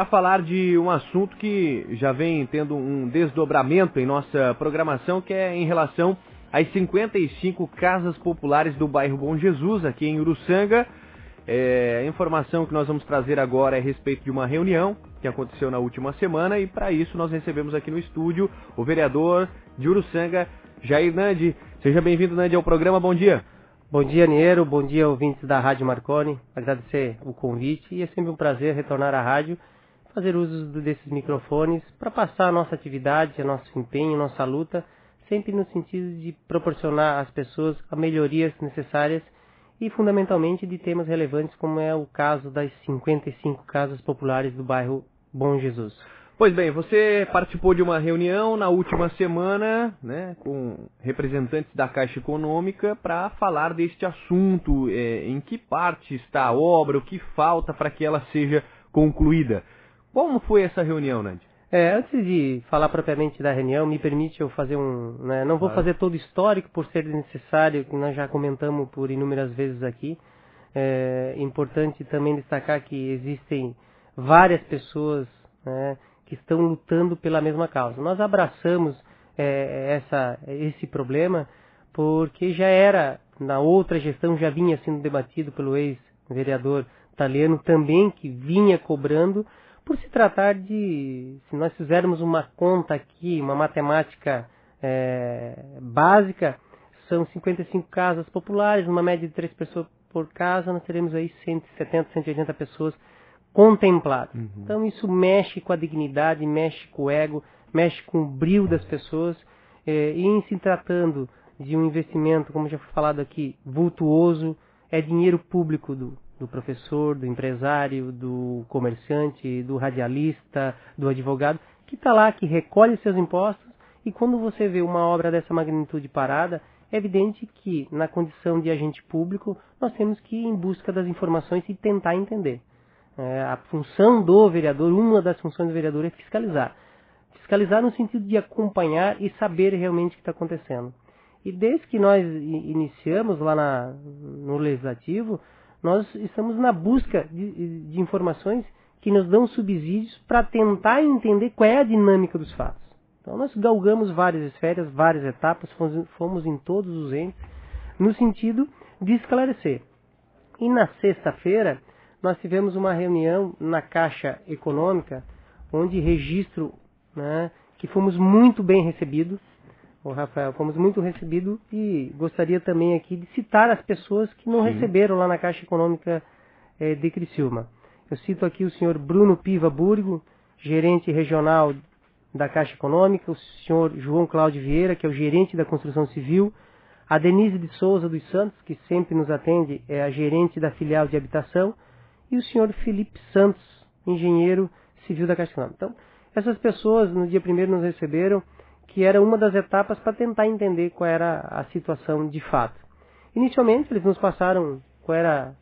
para falar de um assunto que já vem tendo um desdobramento em nossa programação, que é em relação às 55 casas populares do bairro Bom Jesus, aqui em Uruçanga. A informação que nós vamos trazer agora é a respeito de uma reunião que aconteceu na última semana, e para isso nós recebemos aqui no estúdio o vereador de Uruçanga, Jair Nandi. Seja bem-vindo, Nandi, ao programa. Bom dia. Bom dia, Niero. Bom dia, ouvintes da Rádio Marconi. Agradecer o convite, e é sempre um prazer retornar à rádio, fazer uso desses microfones para passar a nossa atividade, nosso empenho, nossa luta, sempre no sentido de proporcionar às pessoas as melhorias necessárias e fundamentalmente de temas relevantes, como é o caso das 55 casas populares do bairro Bom Jesus. Pois bem, você participou de uma reunião na última semana, né, com representantes da Caixa Econômica para falar deste assunto, em que parte está a obra, o que falta para que ela seja concluída. Como foi essa reunião, Nandi? Antes de falar propriamente da reunião, me permite eu fazer não vou fazer todo o histórico por ser necessário, que nós já comentamos por inúmeras vezes aqui. É importante também destacar que existem várias pessoas, né, que estão lutando pela mesma causa. Nós abraçamos esse problema porque já era, na outra gestão, já vinha sendo debatido pelo ex-vereador Taliano também, que vinha cobrando, por se tratar de, se nós fizermos uma conta aqui, uma matemática básica, são 55 casas populares, uma média de 3 pessoas por casa, nós teremos aí 170, 180 pessoas contempladas. Uhum. Então isso mexe com a dignidade, mexe com o ego, mexe com o brio das pessoas, e em se tratando de um investimento, como já foi falado aqui, vultuoso, é dinheiro público do professor, do empresário, do comerciante, do radialista, do advogado, que está lá, que recolhe seus impostos, e quando você vê uma obra dessa magnitude parada, é evidente que, na condição de agente público, nós temos que ir em busca das informações e tentar entender. A função do vereador, uma das funções do vereador é fiscalizar. Fiscalizar no sentido de acompanhar e saber realmente o que está acontecendo. E desde que nós iniciamos lá no Legislativo, nós estamos na busca de informações que nos dão subsídios para tentar entender qual é a dinâmica dos fatos. Então nós galgamos várias esferas, várias etapas, fomos em todos os entes, no sentido de esclarecer. E na sexta-feira, nós tivemos uma reunião na Caixa Econômica, onde registro, né, que fomos muito bem recebidos. Rafael, fomos muito recebidos, e gostaria também aqui de citar as pessoas que não receberam lá na Caixa Econômica de Criciúma. Eu cito aqui o senhor Bruno Piva Burgo, gerente regional da Caixa Econômica, o senhor João Cláudio Vieira, que é o gerente da Construção Civil, a Denise de Souza dos Santos, que sempre nos atende, é a gerente da filial de habitação, e o senhor Felipe Santos, engenheiro civil da Caixa Econômica. Então, essas pessoas no dia 1º nos receberam, que era uma das etapas para tentar entender qual era a situação de fato. Inicialmente, eles nos passaram qual era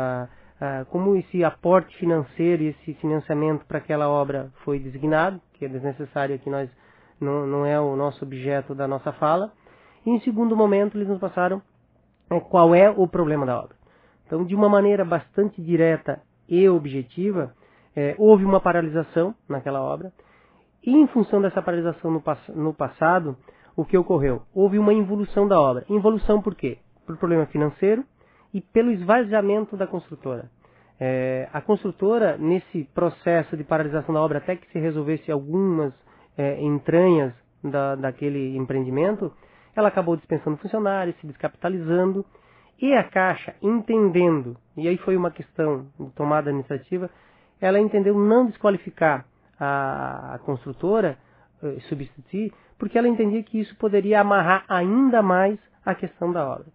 como esse aporte financeiro e esse financiamento para aquela obra foi designado, que é desnecessário aqui, não é o nosso objeto da nossa fala. E em segundo momento, eles nos passaram qual é o problema da obra. Então, de uma maneira bastante direta e objetiva, houve uma paralisação naquela obra. E em função dessa paralisação no passado, o que ocorreu? Houve uma involução da obra. Involução por quê? Por problema financeiro e pelo esvaziamento da construtora. A construtora, nesse processo de paralisação da obra, até que se resolvesse algumas entranhas daquele empreendimento, ela acabou dispensando funcionários, se descapitalizando, e a Caixa, entendendo, e aí foi uma questão de tomada administrativa, ela entendeu não desqualificar a construtora, substituir, porque ela entendia que isso poderia amarrar ainda mais a questão da obra.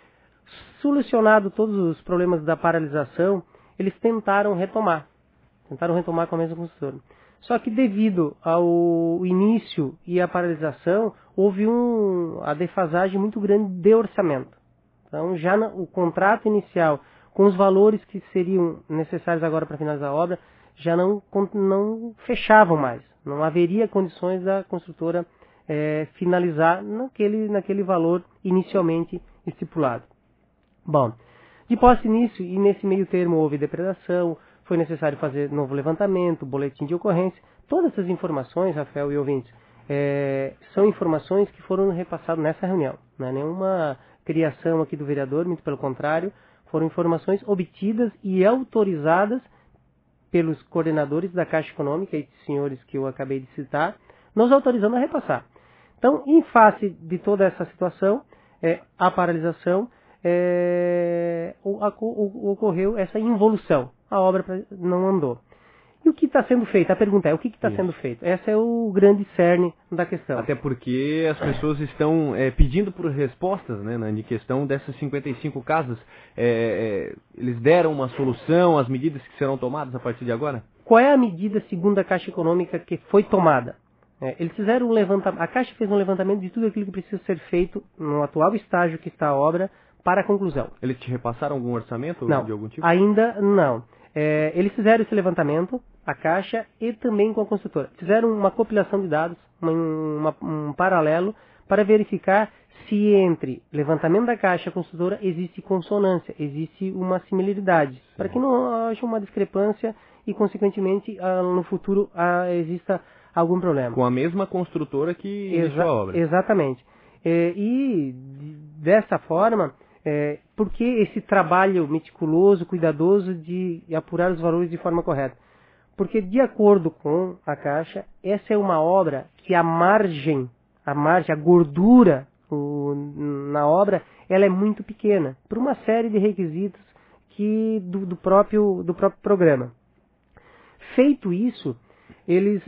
Solucionado todos os problemas da paralisação, eles tentaram retomar com a mesma construtora. Só que devido ao início e à paralisação, houve a defasagem muito grande de orçamento. Então, já o contrato inicial, com os valores que seriam necessários agora para finalizar a obra, já não fechavam mais. Não haveria condições da construtora finalizar naquele valor inicialmente estipulado. Bom, de posse nisso, e nesse meio termo houve depredação, foi necessário fazer novo levantamento, boletim de ocorrência. Todas essas informações, Rafael e ouvintes, são informações que foram repassadas nessa reunião. Não é nenhuma criação aqui do vereador, muito pelo contrário, foram informações obtidas e autorizadas pelos coordenadores da Caixa Econômica, esses senhores que eu acabei de citar, nos autorizando a repassar. Então, em face de toda essa situação, a paralisação, ocorreu essa involução. A obra não andou. E o que está sendo feito? A pergunta é, o que está sendo feito? Esse é o grande cerne da questão. Até porque as pessoas estão pedindo por respostas, né, de questão dessas 55 casas. Eles deram uma solução, as medidas que serão tomadas a partir de agora? Qual é a medida, segundo a Caixa Econômica, que foi tomada? Eles fizeram um levantamento, a Caixa fez um levantamento de tudo aquilo que precisa ser feito no atual estágio que está a obra para a conclusão. Eles te repassaram algum orçamento não, de algum tipo? Ainda não. Eles fizeram esse levantamento, a Caixa e também com a construtora. Fizeram uma compilação de dados, um paralelo, para verificar se entre levantamento da Caixa e a construtora existe consonância, existe uma similaridade, sim, para que não haja uma discrepância e, consequentemente, no futuro exista algum problema. Com a mesma construtora que iniciou a obra. Exatamente. E dessa forma, por que esse trabalho meticuloso, cuidadoso de apurar os valores de forma correta? Porque, de acordo com a Caixa, essa é uma obra que a gordura na obra, ela é muito pequena, por uma série de requisitos do próprio programa. Feito isso, eles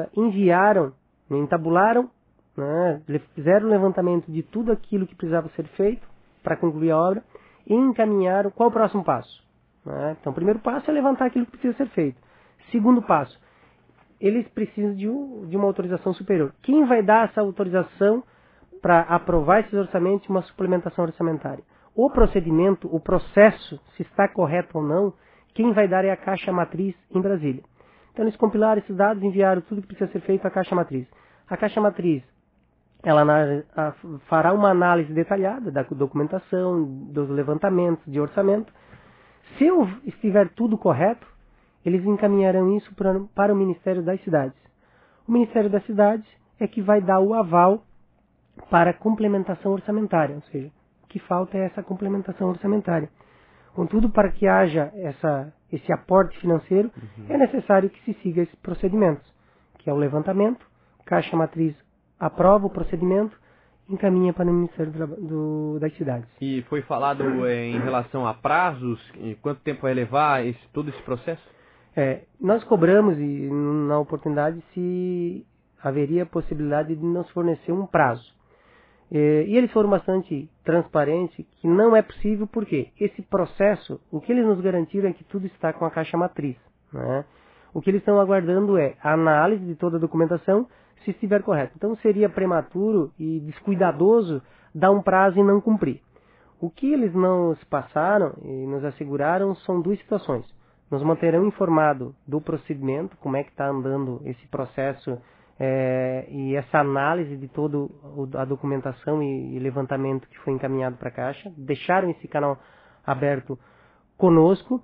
entabularam, né, fizeram o levantamento de tudo aquilo que precisava ser feito para concluir a obra e encaminharam qual o próximo passo. Né? Então, o primeiro passo é levantar aquilo que precisa ser feito. Segundo passo, eles precisam de uma autorização superior. Quem vai dar essa autorização para aprovar esses orçamentos e uma suplementação orçamentária? O procedimento, o processo, se está correto ou não, quem vai dar é a Caixa Matriz em Brasília. Então, eles compilaram esses dados e enviaram tudo que precisa ser feito à Caixa Matriz. A Caixa Matriz, ela fará uma análise detalhada da documentação, dos levantamentos de orçamento. Se estiver tudo correto, eles encaminharão isso para o Ministério das Cidades. O Ministério das Cidades é que vai dar o aval para a complementação orçamentária, ou seja, o que falta é essa complementação orçamentária. Contudo, para que haja esse aporte financeiro, é necessário que se siga esses procedimentos, que é o levantamento, Caixa Matriz aprova o procedimento e encaminha para o Ministério das Cidades. E foi falado em relação a prazos, quanto tempo vai levar todo esse processo? Nós cobramos, e na oportunidade, se haveria possibilidade de nos fornecer um prazo. E eles foram bastante transparentes, que não é possível, porque esse processo, o que eles nos garantiram é que tudo está com a Caixa Matriz. Né? O que eles estão aguardando é a análise de toda a documentação, se estiver correto. Então seria prematuro e descuidadoso dar um prazo e não cumprir. O que eles nos passaram e nos asseguraram são duas situações. Nos manterão informado do procedimento, como é que está andando esse processo e essa análise de toda a documentação e levantamento que foi encaminhado para a Caixa. Deixaram esse canal aberto conosco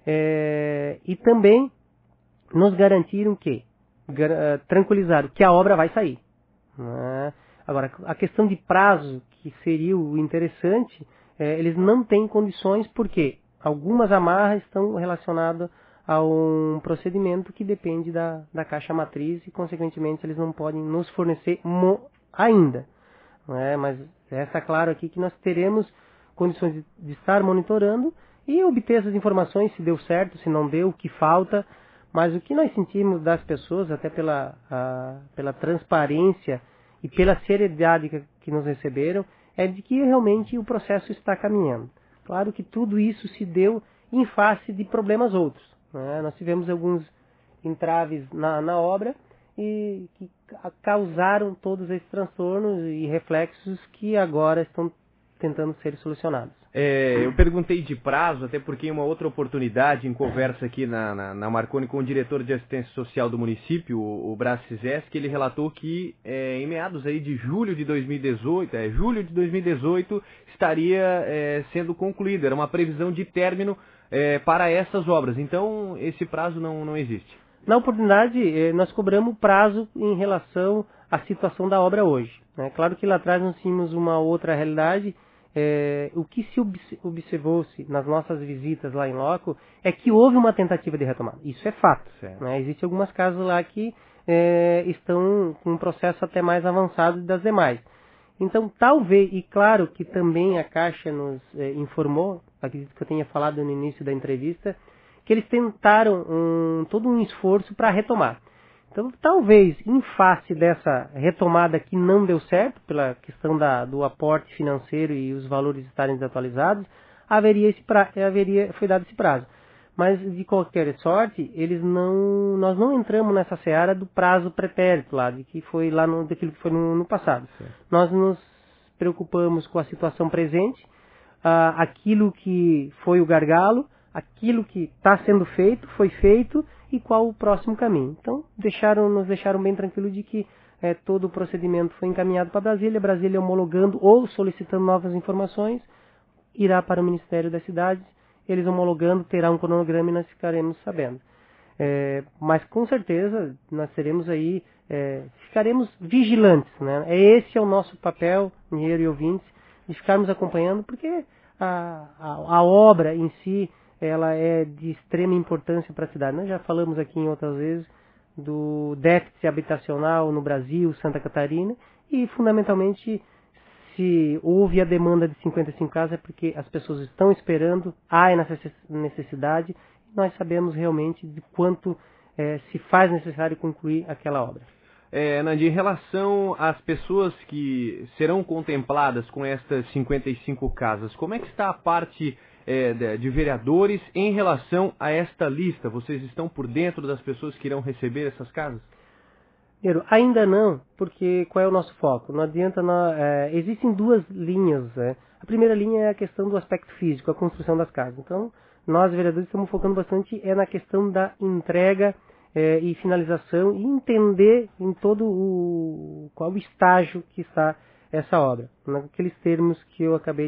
e também nos garantiram tranquilizaram que a obra vai sair. Né? Agora, a questão de prazo, que seria o interessante, eles não têm condições porque algumas amarras estão relacionadas a um procedimento que depende da Caixa Matriz e, consequentemente, eles não podem nos fornecer ainda. Mas resta claro aqui que nós teremos condições de estar monitorando e obter essas informações, se deu certo, se não deu, o que falta. Mas o que nós sentimos das pessoas, até pela transparência e pela seriedade que nos receberam, é de que realmente o processo está caminhando. Claro que tudo isso se deu em face de problemas outros. Né? Nós tivemos alguns entraves na obra e que causaram todos esses transtornos e reflexos que agora estão tentando ser solucionados. Eu perguntei de prazo, até porque em uma outra oportunidade, em conversa aqui na Marconi com o diretor de assistência social do município, o Brás Cizeschi, ele relatou que em meados aí de julho de 2018, estaria sendo concluído. Era uma previsão de término para essas obras. Então, esse prazo não existe. Na oportunidade, nós cobramos prazo em relação à situação da obra hoje. É claro que lá atrás nós tínhamos uma outra realidade. O que se observou-se nas nossas visitas lá em loco é que houve uma tentativa de retomada. Isso é fato. Né? Existem algumas casas lá que estão com um processo até mais avançado das demais. Então, talvez, e claro que também a Caixa nos informou, acredito que eu tenha falado no início da entrevista, que eles tentaram todo um esforço para retomar. Então, talvez, em face dessa retomada que não deu certo, pela questão do aporte financeiro e os valores estarem desatualizados, foi dado esse prazo. Mas, de qualquer sorte, nós não entramos nessa seara do prazo pretérito, daquilo que foi no passado. Sim. Nós nos preocupamos com a situação presente, aquilo que foi o gargalo, aquilo que está sendo feito, foi feito, e qual o próximo caminho. Então, nos deixaram bem tranquilo de que todo o procedimento foi encaminhado para Brasília homologando ou solicitando novas informações, irá para o Ministério das Cidades, eles homologando, terá um cronograma e nós ficaremos sabendo. Mas com certeza nós seremos aí, ficaremos vigilantes, né? Esse é o nosso papel, engenheiro e ouvintes, de ficarmos acompanhando, porque a obra em si, ela é de extrema importância para a cidade. Nós já falamos aqui em outras vezes do déficit habitacional no Brasil, Santa Catarina, e fundamentalmente, se houve a demanda de 55 casas, é porque as pessoas estão esperando, há necessidade, e nós sabemos realmente de quanto se faz necessário concluir aquela obra. Nandi, em relação às pessoas que serão contempladas com estas 55 casas, como é que está a parte de vereadores em relação a esta lista? Vocês estão por dentro das pessoas que irão receber essas casas? Ainda não, porque qual é o nosso foco? Não adianta, existem duas linhas. A primeira linha é a questão do aspecto físico, a construção das casas. Então, nós, vereadores, estamos focando bastante na questão da entrega e finalização e entender em qual o estágio que está essa obra, naqueles termos que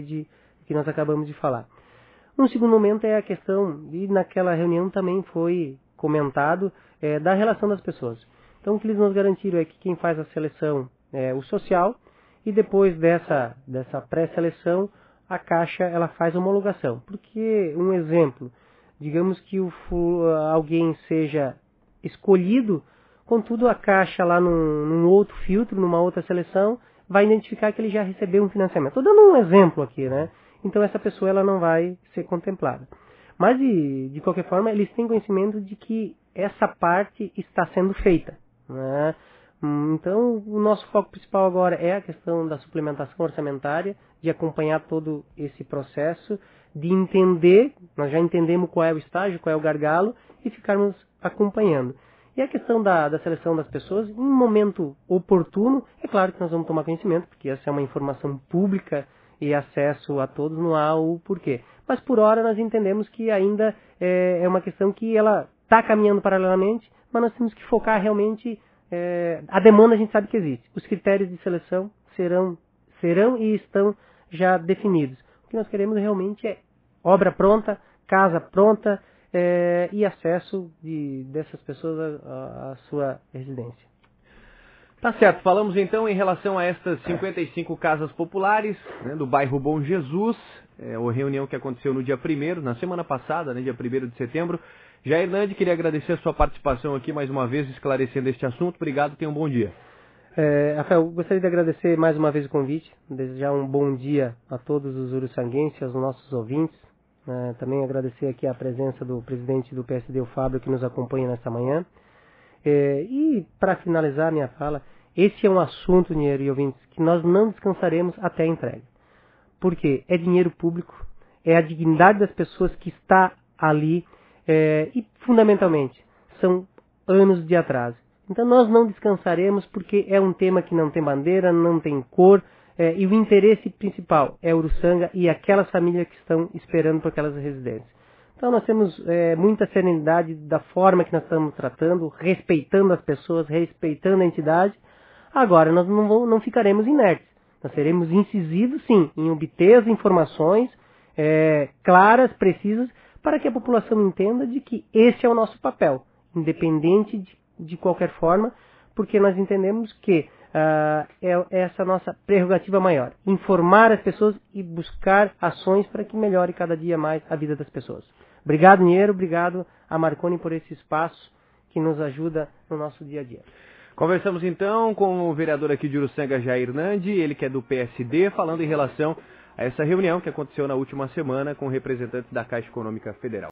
nós acabamos de falar. Um segundo momento é a questão, e naquela reunião também foi comentado, da relação das pessoas. Então, o que eles nos garantiram é que quem faz a seleção é o social, e depois dessa pré-seleção, a Caixa ela faz a homologação. Porque, um exemplo, digamos que alguém seja escolhido, contudo a Caixa lá num outro filtro, numa outra seleção, vai identificar que ele já recebeu um financiamento. Estou dando um exemplo aqui, né? Então essa pessoa ela não vai ser contemplada. Mas, de qualquer forma, eles têm conhecimento de que essa parte está sendo feita, né? Então, o nosso foco principal agora é a questão da suplementação orçamentária, de acompanhar todo esse processo, de entender, nós já entendemos qual é o estágio, qual é o gargalo, e ficarmos acompanhando. E a questão da seleção das pessoas, em um momento oportuno, é claro que nós vamos tomar conhecimento, porque essa é uma informação pública e acesso a todos, não há o porquê. Mas por hora nós entendemos que ainda é uma questão que ela está caminhando paralelamente, mas nós temos que focar realmente, a demanda a gente sabe que existe. Os critérios de seleção serão e estão já definidos. O que nós queremos realmente é obra pronta, casa pronta e acesso dessas pessoas à sua residência. Tá certo, falamos então em relação a estas 55 casas populares, né, do bairro Bom Jesus, a reunião que aconteceu no dia 1º, na semana passada, né, dia 1º de setembro. Jair Nandi, queria agradecer a sua participação aqui mais uma vez, esclarecendo este assunto. Obrigado, tenha um bom dia. Rafael, gostaria de agradecer mais uma vez o convite, desejar um bom dia a todos os uruçanguenses, aos nossos ouvintes. Também agradecer aqui a presença do presidente do PSD, o Fábio, que nos acompanha nesta manhã. E para finalizar minha fala, esse é um assunto, dinheiro e ouvintes, que nós não descansaremos até a entrega. Porque é dinheiro público, é a dignidade das pessoas que está ali e, fundamentalmente, são anos de atraso. Então nós não descansaremos porque é um tema que não tem bandeira, não tem cor, e o interesse principal é Uruçanga e aquelas famílias que estão esperando por aquelas residências. Então nós temos muita serenidade da forma que nós estamos tratando, respeitando as pessoas, respeitando a entidade. Agora, nós não ficaremos inertes. Nós seremos incisivos, sim, em obter as informações claras, precisas, para que a população entenda de que esse é o nosso papel, independente de qualquer forma, porque nós entendemos que é essa nossa prerrogativa maior, informar as pessoas e buscar ações para que melhore cada dia mais a vida das pessoas. Obrigado, Niero, obrigado a Marconi por esse espaço que nos ajuda no nosso dia a dia. Conversamos então com o vereador aqui de Uruçanga, Jair Nandi, ele que é do PSD, falando em relação a essa reunião que aconteceu na última semana com representantes da Caixa Econômica Federal.